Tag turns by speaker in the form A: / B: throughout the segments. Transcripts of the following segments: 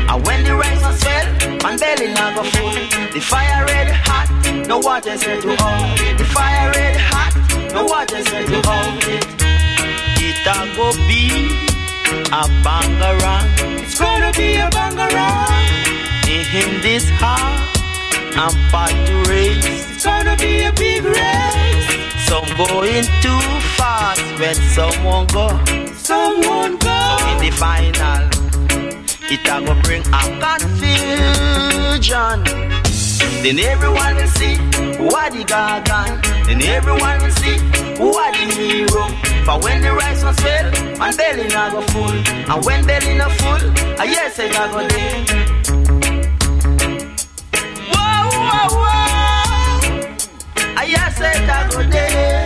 A: And when the rice was swell, man belly not go full. The fire red hot, no water said to hold it. The fire red hot, no water said to hold it. It a go be a bangarang. It's gonna be a bangarang. In this heart, I'm about to race. It's gonna be a big race. Some going too fast when someone go. Someone go. So in the final, it a go bring a confusion. Then everyone will see who are the gargan. Then everyone will see who are the hero. For when the rice was fell, and belly not go full. And when belly not full, I yes I go there. Whoa, whoa, whoa. I yes I go there.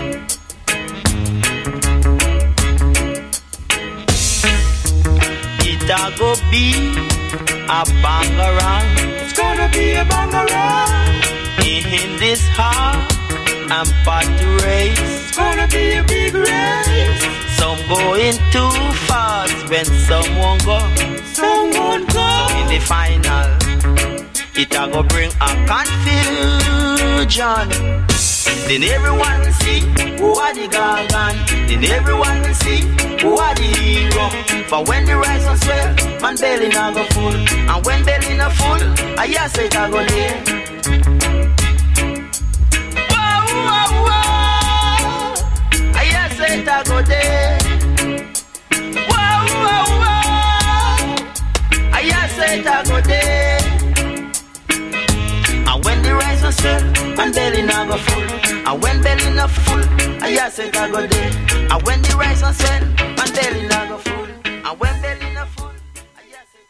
A: It a go be a bangarang. It's gonna be a bangarang. In this heart, I'm about to race. It's gonna be a big race. Some going too fast when someone go. Someone go. So in the final, it a go bring a confusion. Then everyone will see who are the gargan. Then everyone will see who are the hero. For when the rice was swell, man belly not go full. And when belly not full, I yes it a go there. Whoa, whoa, whoa. I yes it a go there. Whoa, whoa, whoa. I yes it a go there. And when the rice was swell, man belly not go full. And when belly not full, I yes it a go there. And when the rice was swell, man belly not go full. And when belly not full, I yes it.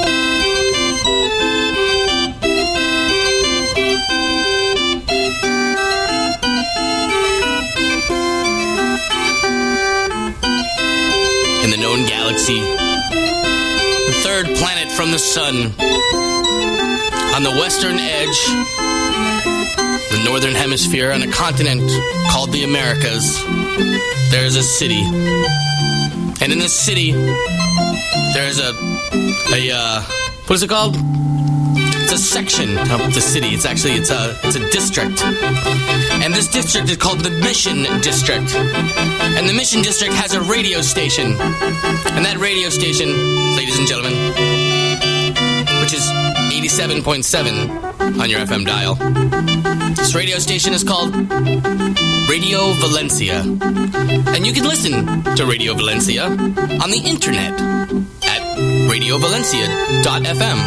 B: In the known galaxy, the third planet from the sun, on the western edge, the northern hemisphere, on a continent called the Americas, there's a city. And in this city, there's a what is it called? It's a section of the city. It's a district. And this district is called the Mission District. And the Mission District has a radio station. And that radio station, ladies and gentlemen, which is 87.7 on your FM dial. This radio station is called Radio Valencia. And you can listen to Radio Valencia on the internet at radiovalencia.fm.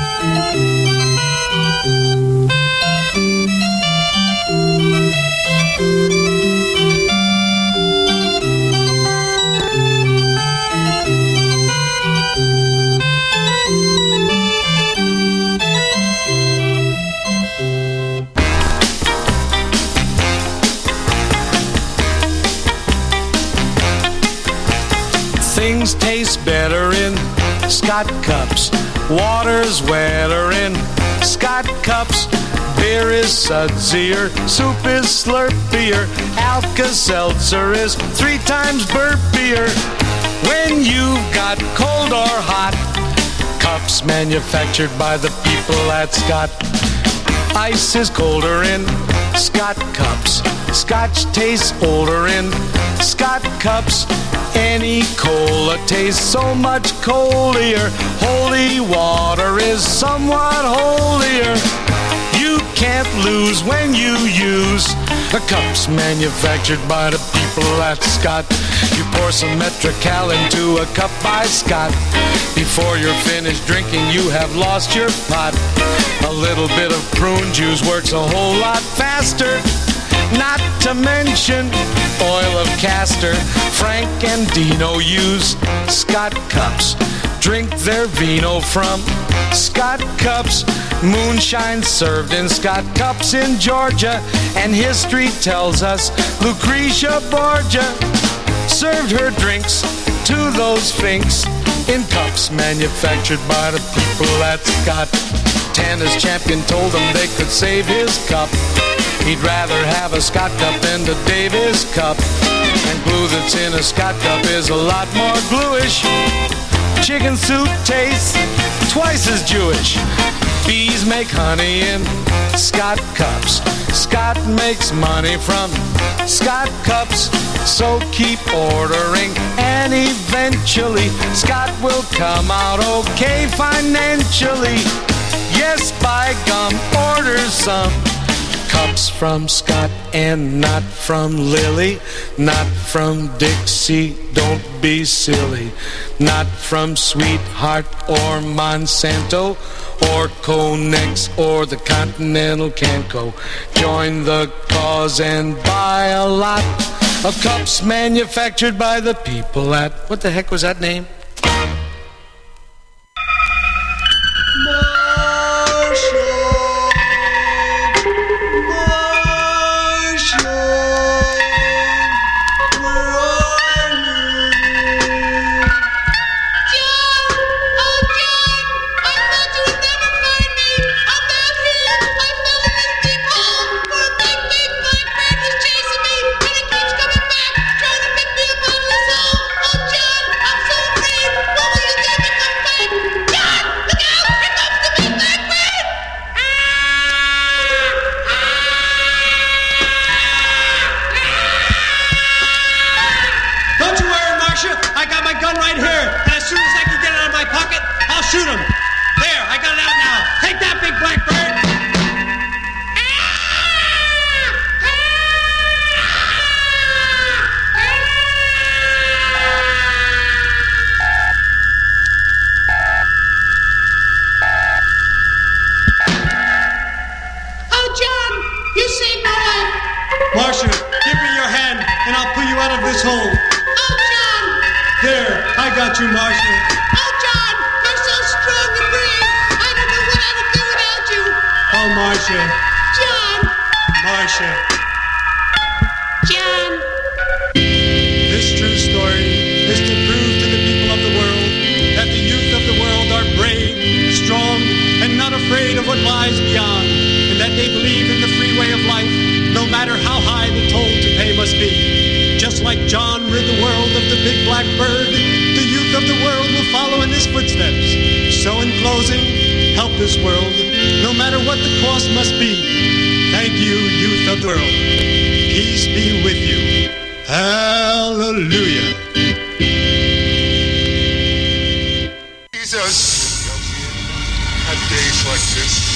C: Things taste better in Scott cups. Water's wetter in Scott cups. Beer is sudzier, soup is slurpier, Alka-Seltzer is 3 times burpier. When you've got cold or hot, cups manufactured by the people at Scott. Ice is colder in Scott cups. Scotch tastes older in Scott cups. Any cola tastes so much colder. Holy water is somewhat holier. You can't lose when you use the cups manufactured by the people at Scott. You pour some Metrical into a cup by Scott. Before you're finished drinking, you have lost your pot. A little bit of prune juice works a whole lot faster. Not to mention oil of castor. Frank and Dino use Scott cups. Drink their vino from Scott cups. Moonshine served in Scott cups in Georgia. And history tells us Lucretia Borgia served her drinks to those finks in cups manufactured by the people at Scott. Tanner's champion told them they could save his cup. He'd rather have a Scott cup than the Davis cup. And glue that's in a Scott cup is a lot more gluish Chicken soup tastes twice as Jewish. Bees make honey in Scott cups. Scott makes money from Scott cups. So keep ordering and eventually Scott will come out okay financially. Yes, by gum, order some cups from Scott and not from Lily, not from Dixie, don't be silly, not from Sweetheart or Monsanto or Conex or the Continental Canco. Join the cause and buy a lot of cups manufactured by the people at, what the heck was that name?
D: Shoot him! There, I got it out now. Take that, big black bird!
E: Oh, John, you saved my life.
D: Marcia, give me your hand, and I'll pull you out of this hole.
E: Oh, John!
D: There, I got you, Marcia. Oh, Marcia.
E: John.
D: Marcia.
E: John.
D: This true story is to prove to the people of the world that the youth of the world are brave, strong, and not afraid of what lies beyond, and that they believe in the free way of life, no matter how high the toll to pay must be. Just like John rid the world of the big black bird, the youth of the world will follow in his footsteps. So in closing, help this world, no matter what the cost must be. Thank you, youth of the world. Peace be with you. Hallelujah.
F: Jesus had days like this.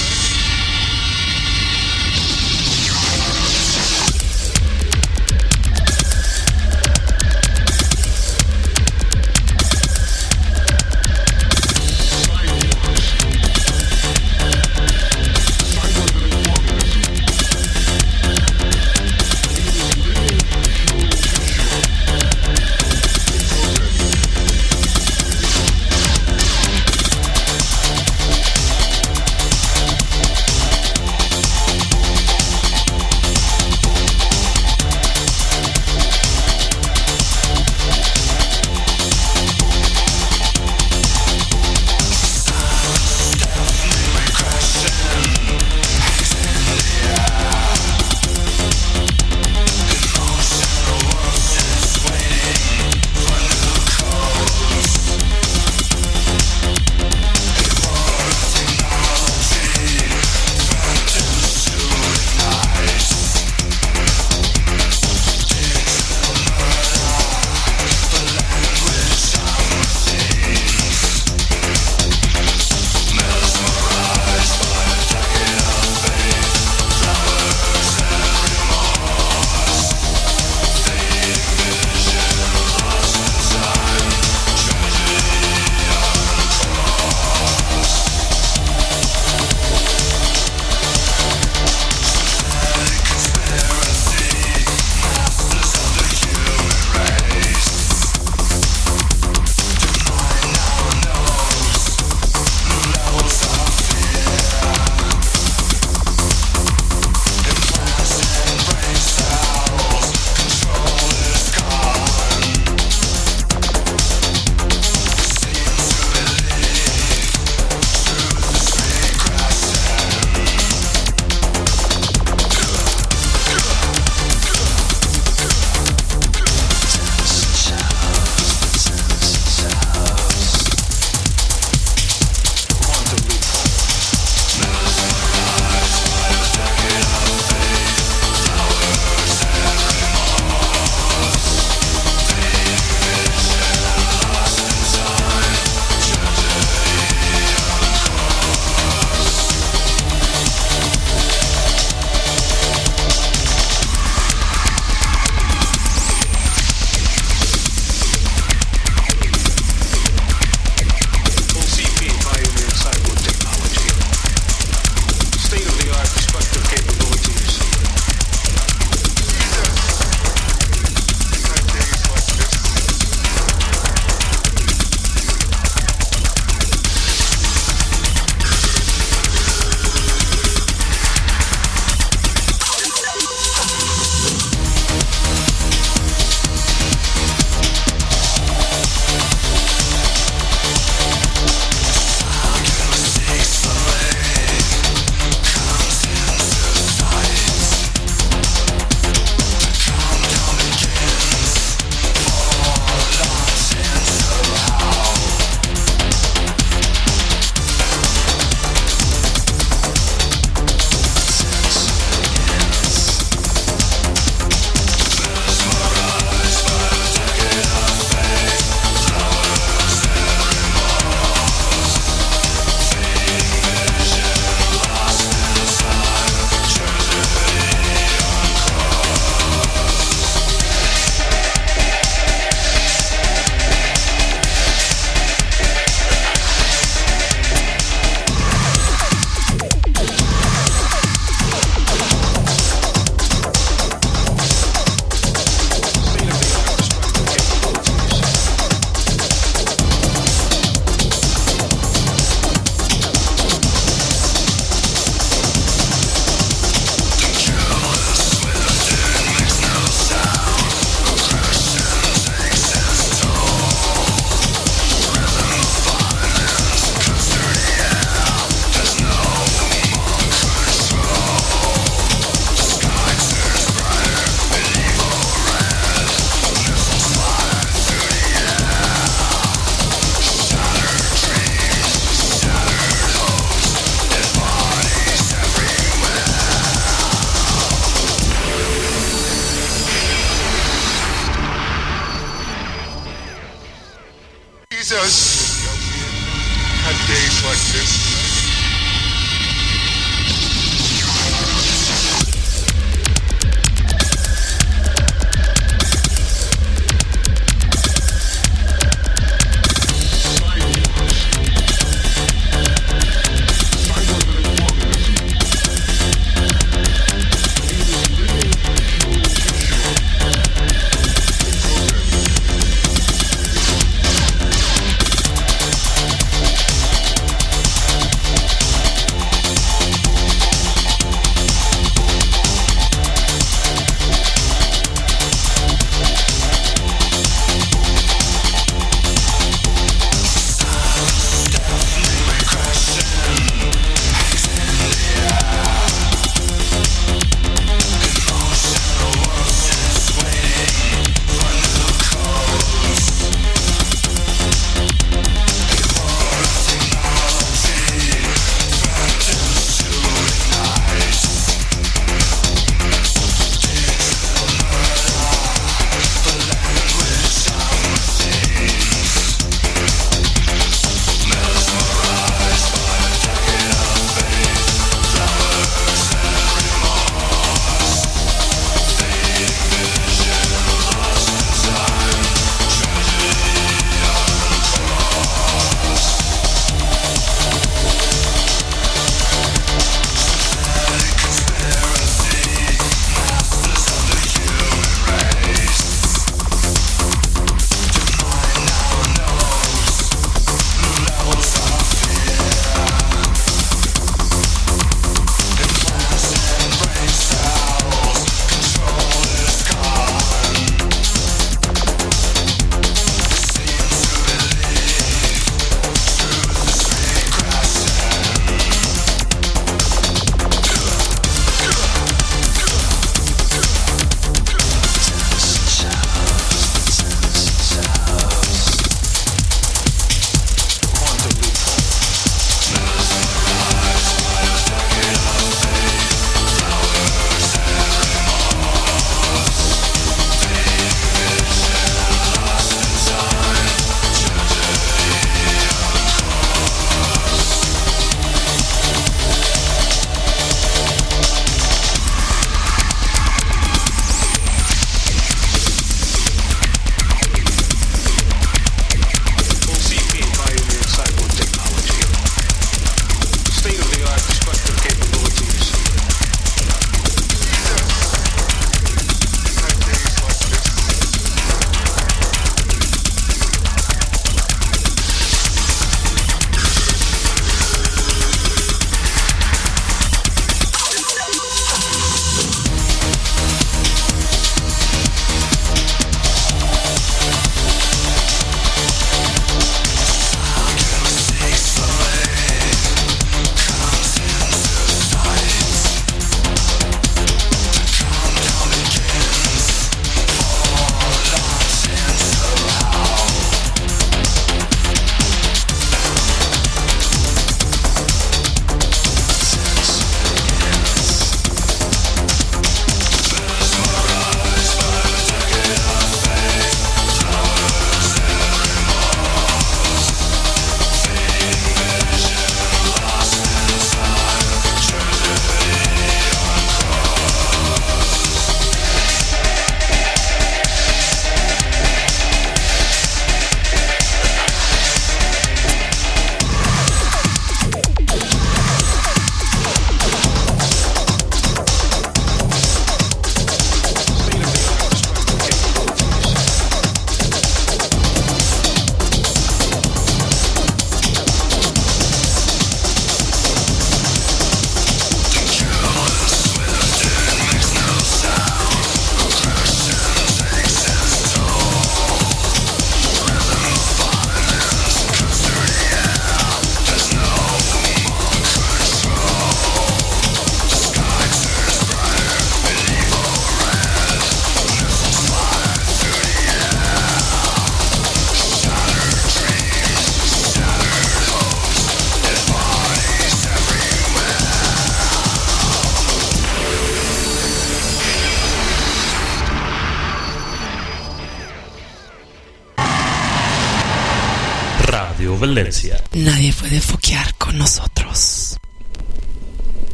G: Valencia.
H: Nadie puede foquear con nosotros.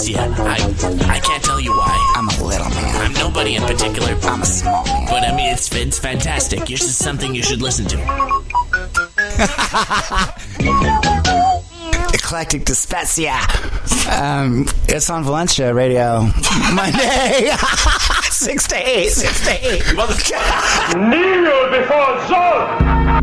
B: yet. I can't tell you why.
G: I'm a little man.
B: I'm nobody in particular.
G: I'm a small man.
B: But I mean, it's fantastic. It's just something you should listen to.
G: Eclectic Dyspepsia. It's on Valencia Radio. Monday. 6 to 8. 6 to 8.
I: Kneel before Zod!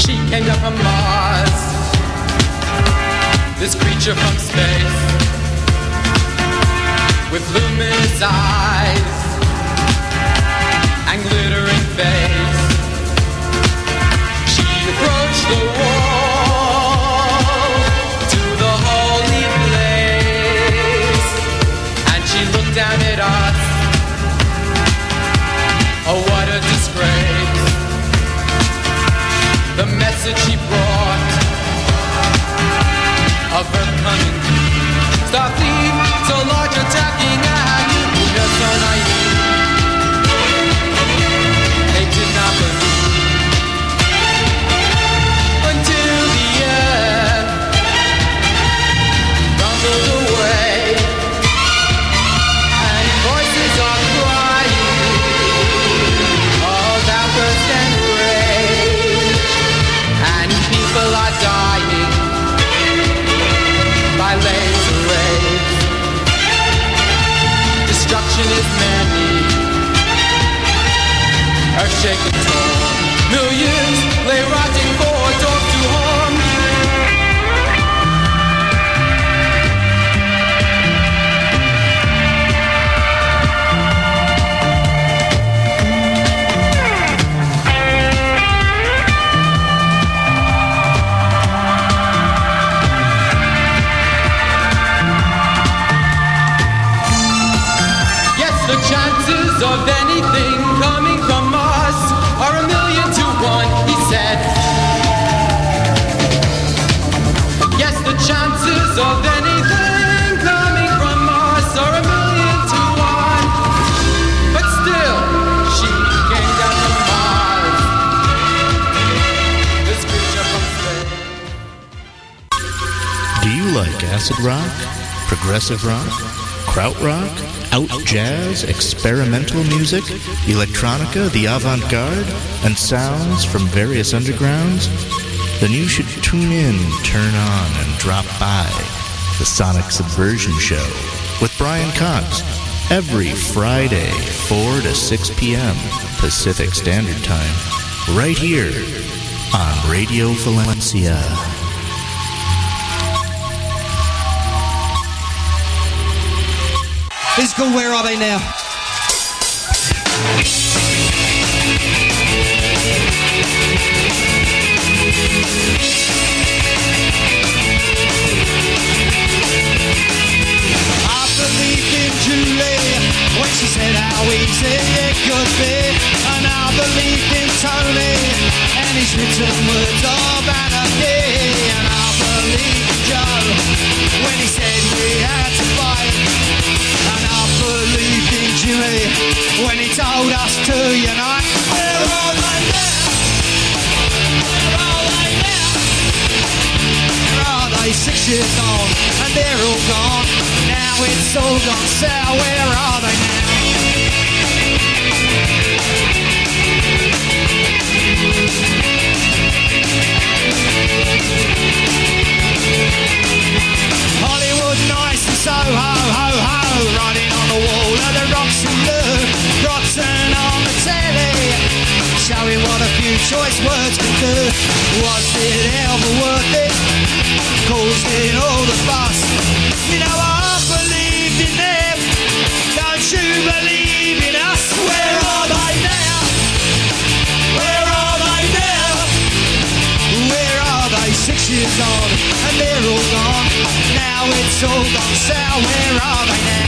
J: She came down from Mars, this creature from space, with luminous eyes and glittering face. She approached the wall to the holy place, and she looked down at us. Oh, what a disgrace. The message she brought of her coming. Stop thief, so large attacking at you. You're so naive. They did not believe until the end rumbled away, and voices are crying of outburst and rage, and people are dying by laser rays. Destruction is many, earth-shaking torn. Millions lay rotting for dog to harm. The chances of anything coming from us are 1,000,000 to 1, he said. Yes, the chances of anything coming from us are 1,000,000 to 1. But still, she came down from Mars, this creature from space.
K: Do you like acid rock, progressive rock, krautrock, out jazz, experimental music, electronica, the avant-garde, and sounds from various undergrounds? Then you should tune in, turn on, and drop by the Sonic Subversion Show with Brian Cox every Friday, 4 to 6 p.m. Pacific Standard Time, right here on Radio Valencia.
L: It's called Where Are They Now? I believed in Julie when she said how easy it could be, and I believed in Tony and his written words of anarchy, and I believed in Joe when he said we had to fight, and I believed in Jimmy when he told us to unite. Where are they now? Where are they now? Where are they? 6 years on and they're all gone. Now it's all gone sour. Where are they now? Hollywood nice and so ho ho ho, riding on the wall of the Roxy Blue, rotten on the telly, showing what a few choice words can do. Was it ever worth it? Causing all the fuss. You know I believed in them. Don't you believe in us? Where are they now? Where are they now? Where are they? 6 years on and they're all gone. Now it's all gone sour. Where are they now?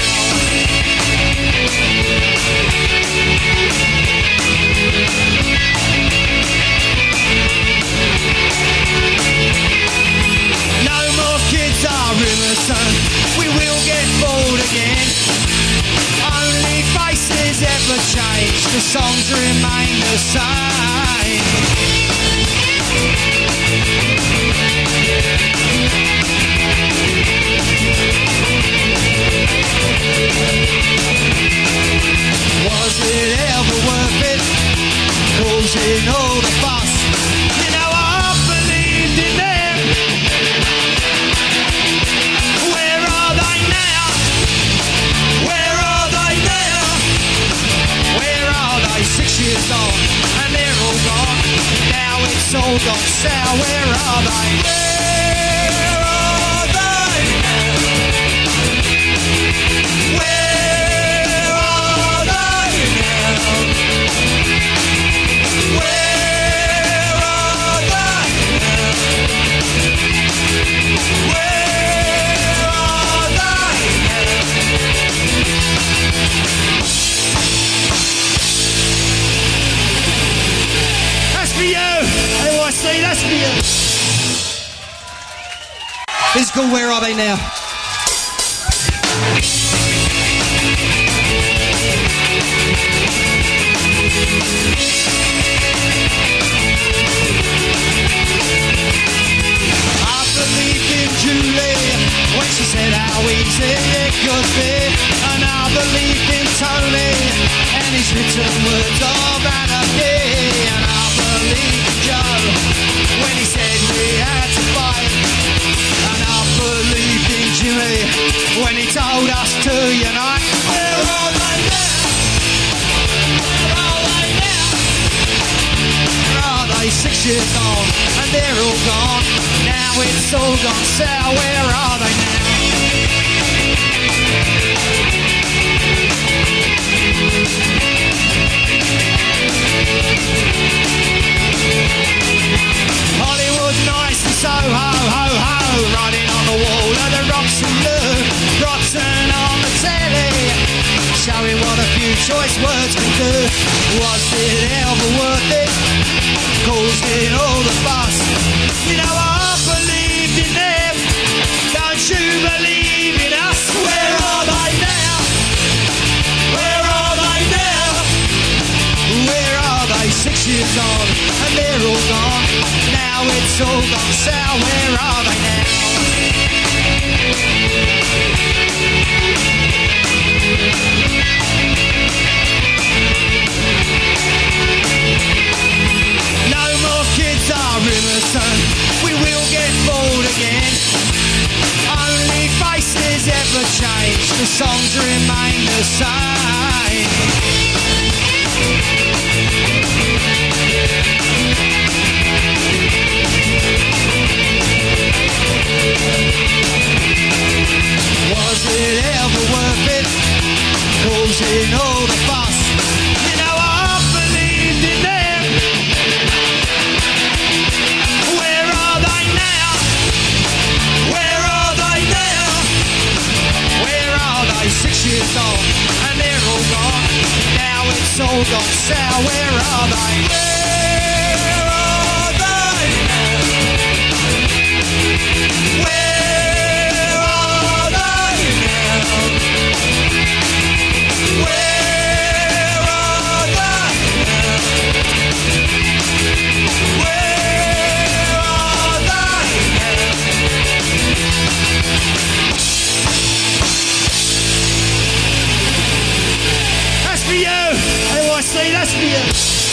L: No more kids are innocent. We will get bored again. Only faces ever change. The songs remain the same. Was it ever worth it? Causing all the fuss. You know I believed in them. Where are they now? Where are they now? Where are they? 6 years on and they're it's all gone sour. Where are they? Where are they now? Where are they now? Where are they now? Where are they now? That's for you. NYC, that's for you. It's called Where Are They Now? I believed in Julie when she said how easy it could be, and I believed in Tony and his written words of anarchy, and I believed in Joe when he said we had to fight, and I believed in Jimmy when he told us to unite. Where are they now? Where are they now? Where are they? 6 years on and they're all gone. Now it's all gone sour. Where are they now? Hollywood nice and so ho ho ho, riding on the wall of the rocks and blue, rotten on the telly, showing what a few choice words can do. Was it ever worth it? Causing all the fuss. You know I believed in them. Don't you believe in us? Where are they now? Where are they now? Where are they? 6 years on and they're all gone. Now it's all gone sour. Where are they now? No more kids are Rimerton. We will get bored again. Only faces ever change. The songs remain the same. Was it ever worth it? Causing all the fuss. You know I believed in them. Where are they now? Where are they now? Where are they? 6 years old and they're all gone. Now it's all gone sour. Where are they? Where are they now? Where are they now? Where are they now? Where are they now? That's for you. NYC, that's for you.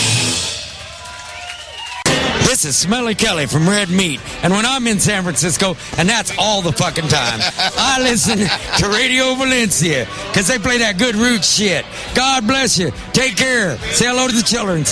M: This is Smelly Kelly from Red Meat, and when I'm in San Francisco, and that's all the fucking time, I listen to Radio Valencia, because they play that good roots shit. God bless you. Take care. Say hello to the children.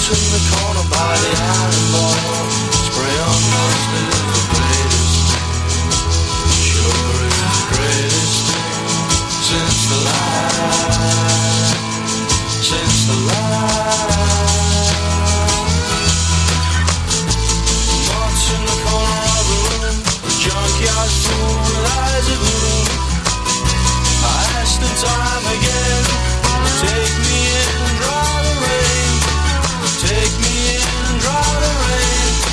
N: in the corner by the iron ball. Spray on mustard is the greatest thing. Sure is the greatest thing since the light. Since the light. March in the corner of the room. The junkyard's full with eyes of gloom. I asked him time again, take me in and dry the rain. Take me in and dry the rain.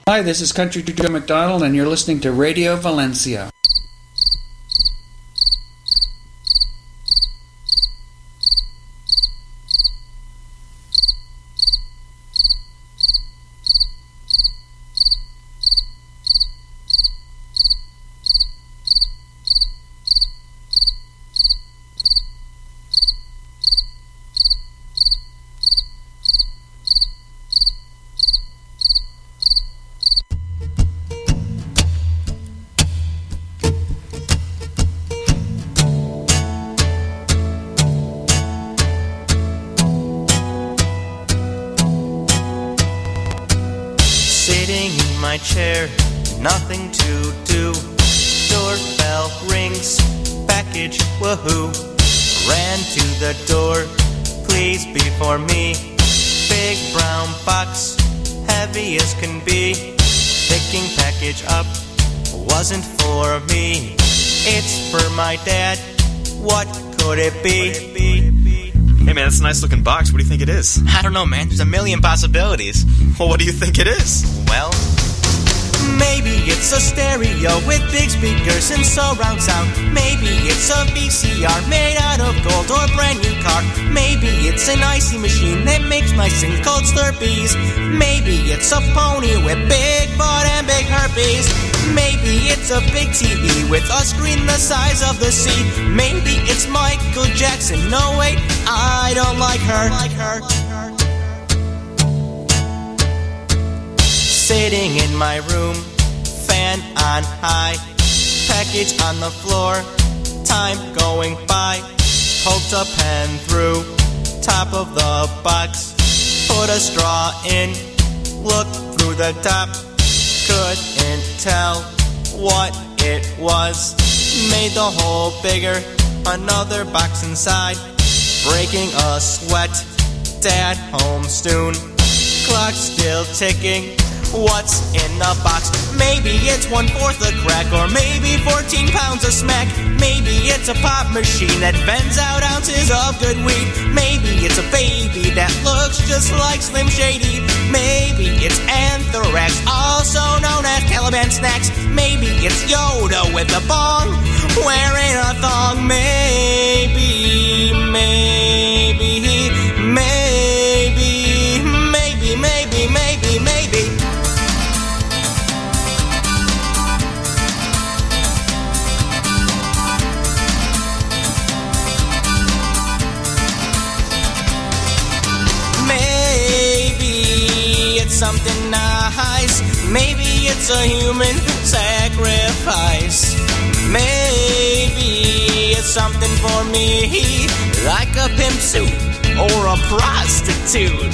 D: Hi, this is Country Joe McDonald, and you're listening to Radio Valencia.
O: Chair, nothing to do. Doorbell rings, package, woohoo. Ran to the door, please be for me. Big brown box, heavy as can be. Picking package up, wasn't for me. It's for my dad, what could it be?
P: Hey man, that's a nice looking box. What do you think it is?
O: I don't know, man, there's a million possibilities.
P: Well, what do you think it is?
O: Well, maybe it's a stereo with big speakers and surround sound. Maybe it's a VCR made out of gold or a brand new car. Maybe it's an icy machine that makes nice things called Slurpees. Maybe it's a pony with big butt and big herpes. Maybe it's a big TV with a screen the size of the sea. Maybe it's Michael Jackson. No wait, I don't like her. Sitting in my room, fan on high, package on the floor, time going by. Poked a pen through, top of the box, put a straw in, looked through the top, couldn't tell what it was. Made the hole bigger, another box inside, breaking a sweat, dad home soon, clock still ticking. What's in the box? Maybe it's 1/4 a crack, or maybe 14 pounds of smack. Maybe it's a pop machine that vends out ounces of good weed. Maybe it's a baby that looks just like Slim Shady. Maybe it's Anthrax, also known as Taliban snacks. Maybe it's Yoda with a bong, wearing a thong. Maybe, maybe, maybe, maybe, maybe, maybe, maybe. Something nice. Maybe it's a human sacrifice. Maybe it's something for me, like a pimp suit or a prostitute.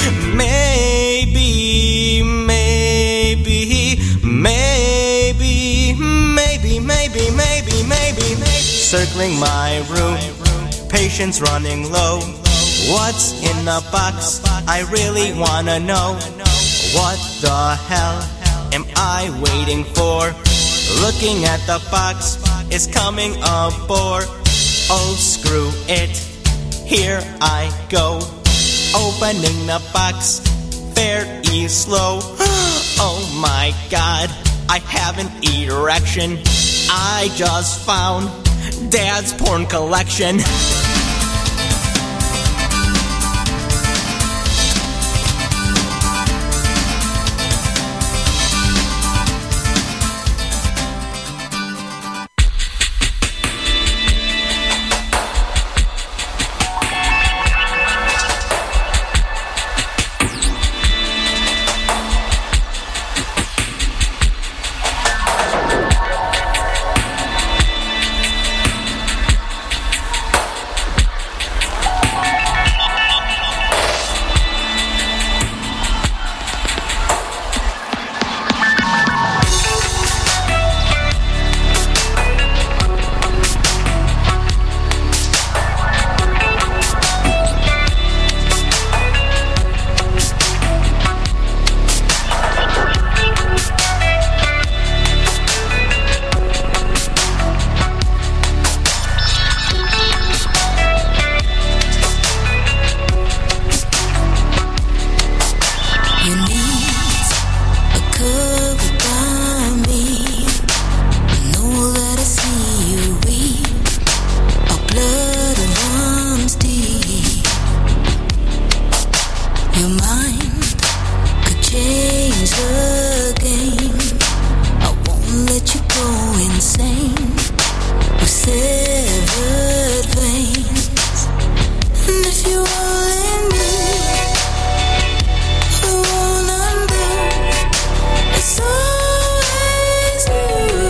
O: Maybe, maybe, maybe, maybe, maybe, maybe, maybe. Circling my room, patience running low. What's in the box? I really wanna know. What the hell am I waiting for? Looking at the box, it's coming aboard. Oh, screw it, here I go. Opening the box, very slow. Oh my god, I have an erection. I just found Dad's porn collection.
Q: same with severed veins. And if you only knew who won't undo, it's always you.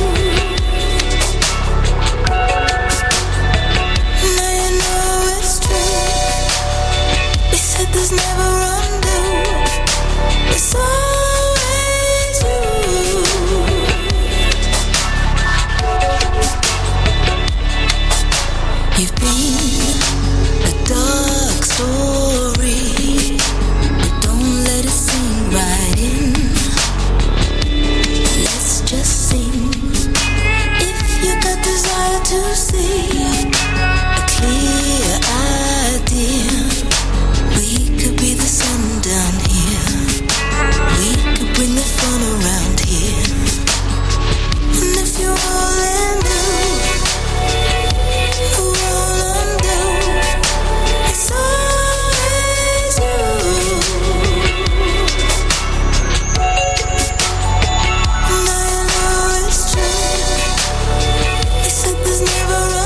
Q: Now you know it's true. They said there's never undo. It's always you. You've been a dark story, but don't let it sink right in. Let's just sing. If you got desire to see a clear idea, we could be the sun down here. We could bring the fun around here. And if you only knew who won't undo, it's always you. Now you know it's true. They said there's never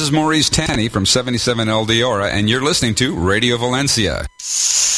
R: is Maurice Tanny from 77 El Diora, and you're listening to Radio Valencia.